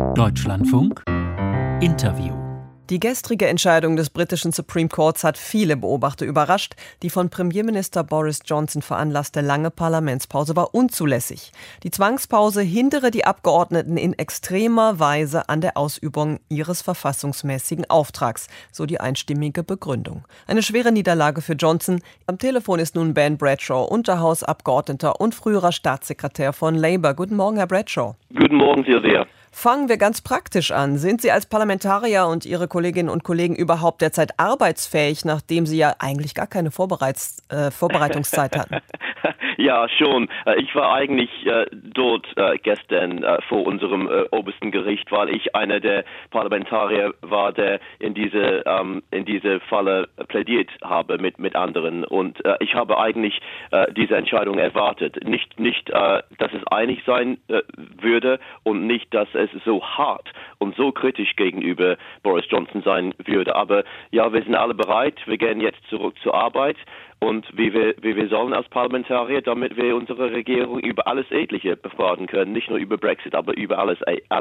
Deutschlandfunk Interview. Die gestrige Entscheidung des britischen Supreme Courts hat viele Beobachter überrascht. Die von Premierminister Boris Johnson veranlasste lange Parlamentspause war unzulässig. Die Zwangspause hindere die Abgeordneten in extremer Weise an der Ausübung ihres verfassungsmäßigen Auftrags, so die einstimmige Begründung. Eine schwere Niederlage für Johnson. Am Telefon ist nun Ben Bradshaw, Unterhausabgeordneter und früherer Staatssekretär von Labour. Guten Morgen, Herr Bradshaw. Guten Morgen, Silvia. Fangen wir ganz praktisch an. Sind Sie als Parlamentarier und Ihre Kolleginnen und Kollegen überhaupt derzeit arbeitsfähig, nachdem Sie ja eigentlich gar keine Vorbereitungszeit hatten? Ja, schon. Ich war eigentlich dort gestern vor unserem obersten Gericht, weil ich einer der Parlamentarier war, der in diese Falle plädiert habe mit anderen. Und ich habe eigentlich diese Entscheidung erwartet. Nicht, dass es einig sein würde und nicht, dass es so hart und so kritisch gegenüber Boris Johnson sein würde. Aber ja, wir sind alle bereit. Wir gehen jetzt zurück zur Arbeit. Und wie wir sollen als Parlamentarier, damit wir unsere Regierung über alles Etliche befragen können, nicht nur über Brexit, aber über alles.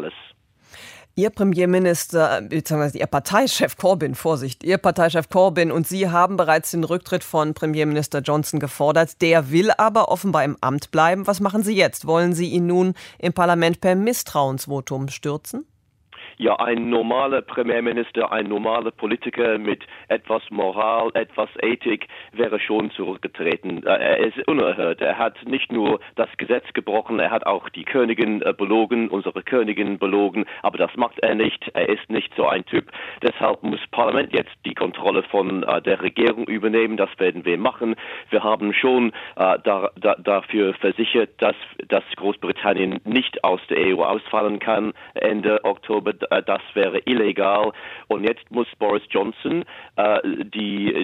Ihr Premierminister, beziehungsweise Ihr Parteichef Corbyn, Ihr Parteichef Corbyn und Sie haben bereits den Rücktritt von Premierminister Johnson gefordert. Der will aber offenbar im Amt bleiben. Was machen Sie jetzt? Wollen Sie ihn nun im Parlament per Misstrauensvotum stürzen? Ja, ein normaler Premierminister, ein normaler Politiker mit etwas Moral, etwas Ethik wäre schon zurückgetreten. Er ist unerhört. Er hat nicht nur das Gesetz gebrochen, er hat auch die Königin belogen, unsere Königin belogen, aber das macht er nicht. Er ist nicht so ein Typ. Deshalb muss Parlament jetzt die Kontrolle von der Regierung übernehmen. Das werden wir machen. Wir haben schon dafür versichert, dass Großbritannien nicht aus der EU ausfallen kann Ende Oktober. Das wäre illegal. Und jetzt muss Boris Johnson die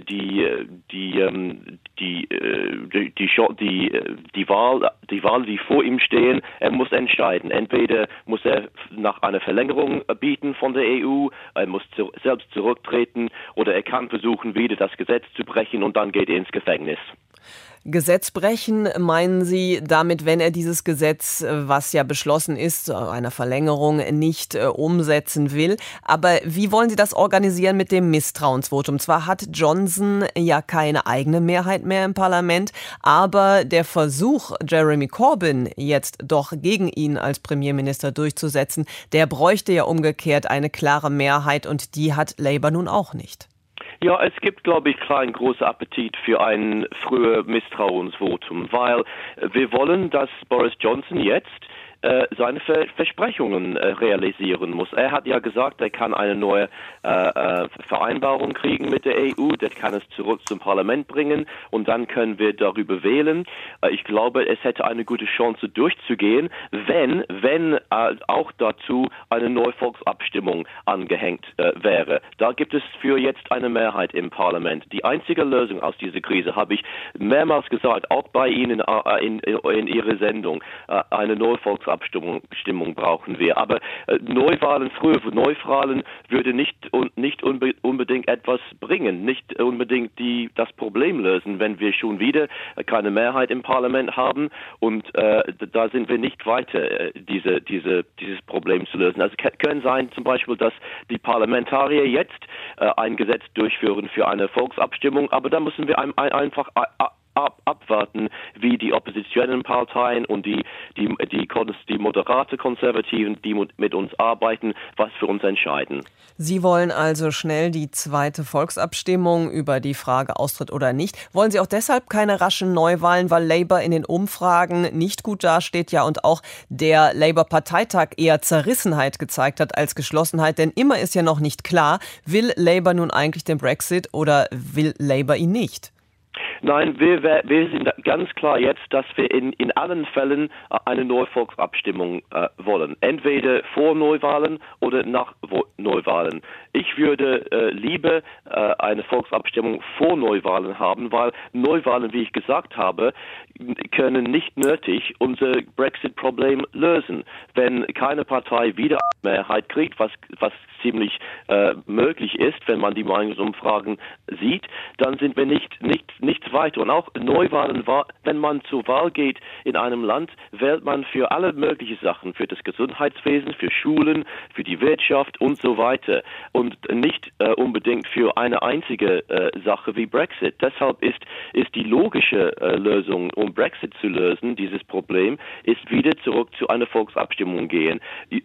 Wahl, die vor ihm stehen, er muss entscheiden. Entweder muss er nach einer Verlängerung bieten von der EU, er muss selbst zurücktreten, oder er kann versuchen, wieder das Gesetz zu brechen und dann geht er ins Gefängnis. Gesetz brechen, meinen Sie damit, wenn er dieses Gesetz, was ja beschlossen ist, einer Verlängerung nicht umsetzen will? Aber wie wollen Sie das organisieren mit dem Misstrauensvotum? Zwar hat Johnson ja keine eigene Mehrheit mehr im Parlament, aber der Versuch, Jeremy Corbyn jetzt doch gegen ihn als Premierminister durchzusetzen, der bräuchte ja umgekehrt eine klare Mehrheit und die hat Labour nun auch nicht. Ja, es gibt, glaube ich, keinen großen Appetit für ein frühes Misstrauensvotum, weil wir wollen, dass Boris Johnson jetzt seine Versprechungen realisieren muss. Er hat ja gesagt, er kann eine neue Vereinbarung kriegen mit der EU, der kann es zurück zum Parlament bringen und dann können wir darüber wählen. Ich glaube, es hätte eine gute Chance durchzugehen, wenn auch dazu eine neue Volksabstimmung angehängt wäre. Da gibt es für jetzt eine Mehrheit im Parlament. Die einzige Lösung aus dieser Krise, habe ich mehrmals gesagt, auch bei Ihnen in Ihrer Sendung, eine neue Volksabstimmung brauchen wir. Aber frühe Neuwahlen würde nicht unbedingt etwas bringen, nicht unbedingt das Problem lösen, wenn wir schon wieder keine Mehrheit im Parlament haben und da sind wir nicht weiter, dieses Problem zu lösen. Also kann sein zum Beispiel, dass die Parlamentarier jetzt ein Gesetz durchführen für eine Volksabstimmung, aber da müssen wir einfach abwarten, wie die oppositionellen Parteien und die moderate Konservativen, die mit uns arbeiten, was für uns entscheiden. Sie wollen also schnell die zweite Volksabstimmung über die Frage Austritt oder nicht. Wollen Sie auch deshalb keine raschen Neuwahlen, weil Labour in den Umfragen nicht gut dasteht, ja, und auch der Labour-Parteitag eher Zerrissenheit gezeigt hat als Geschlossenheit, denn immer ist ja noch nicht klar, will Labour nun eigentlich den Brexit oder will Labour ihn nicht? Nein, wir sind ganz klar jetzt, dass wir in allen Fällen eine neue Volksabstimmung wollen. Entweder vor Neuwahlen oder nach Neuwahlen. Ich würde lieber eine Volksabstimmung vor Neuwahlen haben, weil Neuwahlen, wie ich gesagt habe, können nicht nötig unser Brexit-Problem lösen. Wenn keine Partei wieder eine Mehrheit kriegt, was ziemlich möglich ist, wenn man die Meinungsumfragen sieht, dann sind wir nichts weiter. Und auch Neuwahlen, wenn man zur Wahl geht in einem Land, wählt man für alle möglichen Sachen, für das Gesundheitswesen, für Schulen, für die Wirtschaft und so weiter und nicht unbedingt für eine einzige Sache wie Brexit. Deshalb ist die logische Lösung, um Brexit zu lösen, dieses Problem, ist wieder zurück zu einer Volksabstimmung gehen.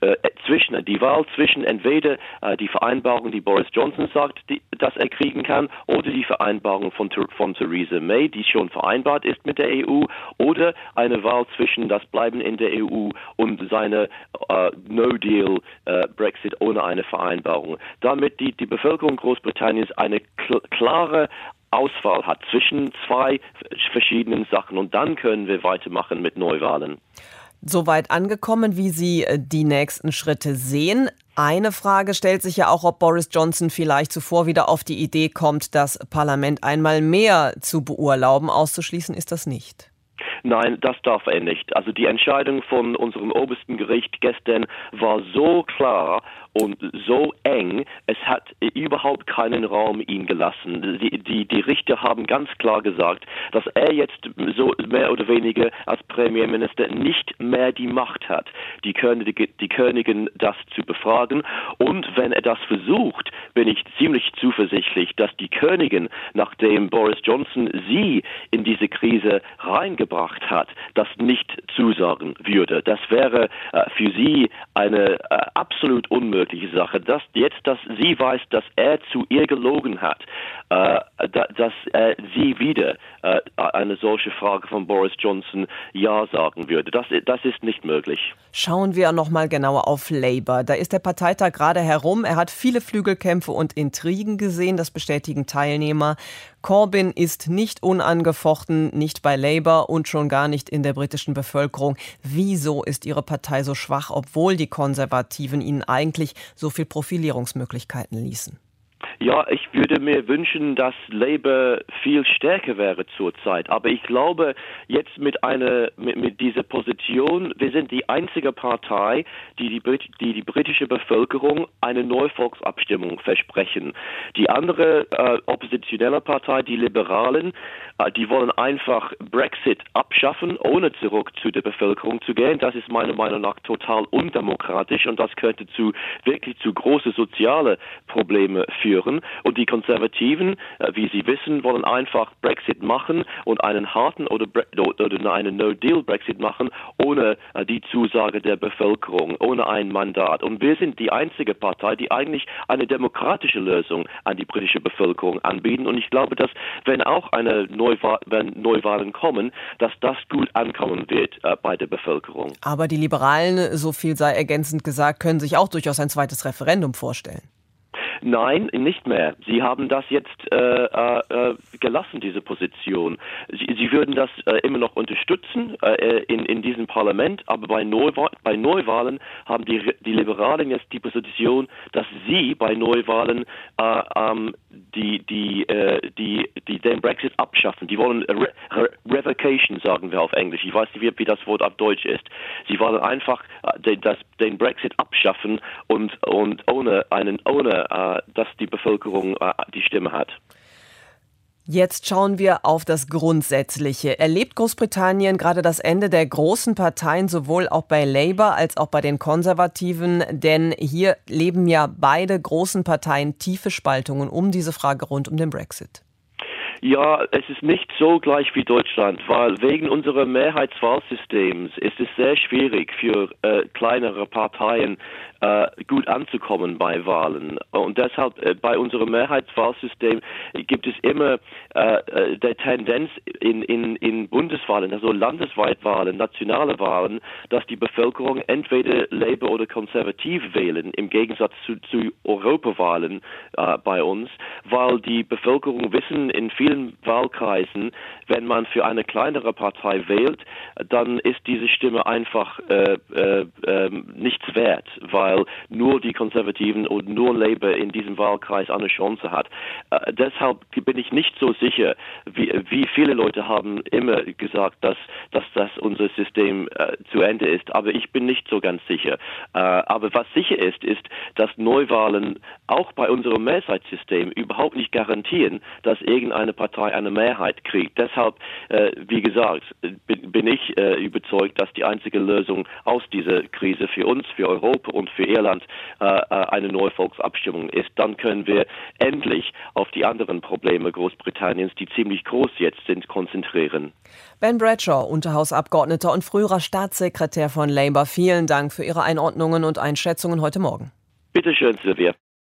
Die Wahl zwischen entweder die Vereinbarung, die Boris Johnson sagt, dass er kriegen kann, oder die Vereinbarung von Theresa May, die schon vereinbart ist mit der EU, oder eine Wahl zwischen das Bleiben in der EU und seine No-Deal Brexit ohne eine Vereinbarung. Damit die Bevölkerung Großbritanniens eine klare Auswahl hat zwischen zwei verschiedenen Sachen und dann können wir weitermachen mit Neuwahlen. Soweit angekommen, wie Sie die nächsten Schritte sehen. Eine Frage stellt sich ja auch, ob Boris Johnson vielleicht zuvor wieder auf die Idee kommt, das Parlament einmal mehr zu beurlauben. Auszuschließen ist das nicht. Nein, das darf er nicht. Also die Entscheidung von unserem obersten Gericht gestern war so klar und so eng, es hat überhaupt keinen Raum ihm gelassen. Die Richter haben ganz klar gesagt, dass er jetzt so mehr oder weniger als Premierminister nicht mehr die Macht hat, die Königin das zu befragen. Und wenn er das versucht, bin ich ziemlich zuversichtlich, dass die Königin, nachdem Boris Johnson sie in diese Krise reingebracht hat, das nicht zusagen würde. Das wäre für sie eine absolut unmögliche Sache. Dass sie weiß, dass er zu ihr gelogen hat, dass sie wieder eine solche Frage von Boris Johnson ja sagen würde. Das ist nicht möglich. Schauen wir noch mal genauer auf Labour. Da ist der Parteitag gerade herum. Er hat viele Flügelkämpfe und Intrigen gesehen. Das bestätigen Teilnehmer. Corbyn ist nicht unangefochten, nicht bei Labour und schon gar nicht in der britischen Bevölkerung. Wieso ist Ihre Partei so schwach, obwohl die Konservativen ihnen eigentlich so viel Profilierungsmöglichkeiten ließen? Ja, ich würde mir wünschen, dass Labour viel stärker wäre zurzeit. Aber ich glaube, jetzt mit dieser Position, wir sind die einzige Partei, die britische Bevölkerung eine neue Volksabstimmung versprechen. Die andere oppositionelle Partei, die Liberalen, die wollen einfach Brexit abschaffen, ohne zurück zu der Bevölkerung zu gehen. Das ist meiner Meinung nach total undemokratisch und das könnte wirklich zu großen sozialen Problemen führen. Und die Konservativen, wie Sie wissen, wollen einfach Brexit machen und einen harten oder einen No-Deal-Brexit machen, ohne die Zusage der Bevölkerung, ohne ein Mandat. Und wir sind die einzige Partei, die eigentlich eine demokratische Lösung an die britische Bevölkerung anbieten. Und ich glaube, dass wenn auch wenn Neuwahlen kommen, dass das gut ankommen wird bei der Bevölkerung. Aber die Liberalen, so viel sei ergänzend gesagt, können sich auch durchaus ein zweites Referendum vorstellen. Nein, nicht mehr. Sie haben das jetzt gelassen, diese Position. Sie würden das immer noch unterstützen in diesem Parlament, aber bei Neuwahlen haben die Liberalen jetzt die Position, dass sie bei Neuwahlen den Brexit abschaffen. Die wollen Revocation, sagen wir auf Englisch. Ich weiß nicht, wie das Wort auf Deutsch ist. Sie wollen einfach den Brexit abschaffen und ohne dass die Bevölkerung die Stimme hat. Jetzt schauen wir auf das Grundsätzliche. Erlebt Großbritannien gerade das Ende der großen Parteien, sowohl auch bei Labour als auch bei den Konservativen? Denn hier leben ja beide großen Parteien tiefe Spaltungen um diese Frage rund um den Brexit. Ja, es ist nicht so gleich wie Deutschland, weil wegen unseres Mehrheitswahlsystems ist es sehr schwierig für kleinere Parteien gut anzukommen bei Wahlen. Und deshalb bei unserem Mehrheitswahlsystem gibt es immer der Tendenz in Bundeswahlen, also Landesweitwahlen, nationale Wahlen, dass die Bevölkerung entweder Labour oder konservativ wählen, im Gegensatz zu Europawahlen bei uns, weil die Bevölkerung wissen in vielen vielen Wahlkreisen, wenn man für eine kleinere Partei wählt, dann ist diese Stimme einfach nichts wert, weil nur die Konservativen und nur Labour in diesem Wahlkreis eine Chance hat. Deshalb bin ich nicht so sicher, wie viele Leute haben immer gesagt, dass unser System zu Ende ist, aber ich bin nicht so ganz sicher. Aber was sicher ist, dass Neuwahlen auch bei unserem Mehrheitssystem überhaupt nicht garantieren, dass irgendeine Partei eine Mehrheit kriegt. Deshalb, wie gesagt, bin ich überzeugt, dass die einzige Lösung aus dieser Krise für uns, für Europa und für Irland eine neue Volksabstimmung ist. Dann können wir endlich auf die anderen Probleme Großbritanniens, die ziemlich groß jetzt sind, konzentrieren. Ben Bradshaw, Unterhausabgeordneter und früherer Staatssekretär von Labour, vielen Dank für Ihre Einordnungen und Einschätzungen heute Morgen. Bitte schön, Silvia.